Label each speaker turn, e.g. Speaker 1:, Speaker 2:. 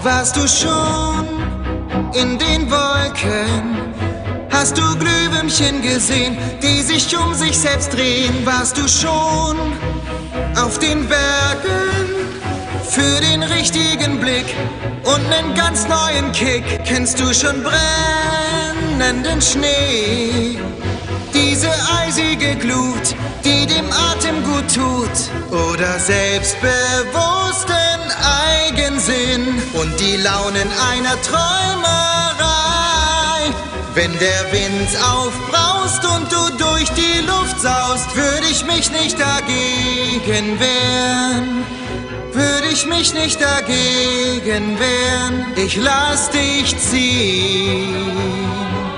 Speaker 1: Warst du schon in den Wolken? Hast du Glühwürmchen gesehen, die sich um sich selbst drehen? Warst du schon auf den Bergen für den richtigen Blick und nen ganz neuen Kick? Kennst du schon brennenden Schnee? Diese eisige Glut, die dem Atem gut tut, oder selbstbewussten Eigensinn und die Launen einer Träumerei. Wenn der Wind aufbraust und du durch die Luft saust, würde ich mich nicht dagegen wehren. Würde ich mich nicht dagegen wehren. Ich lass dich ziehen.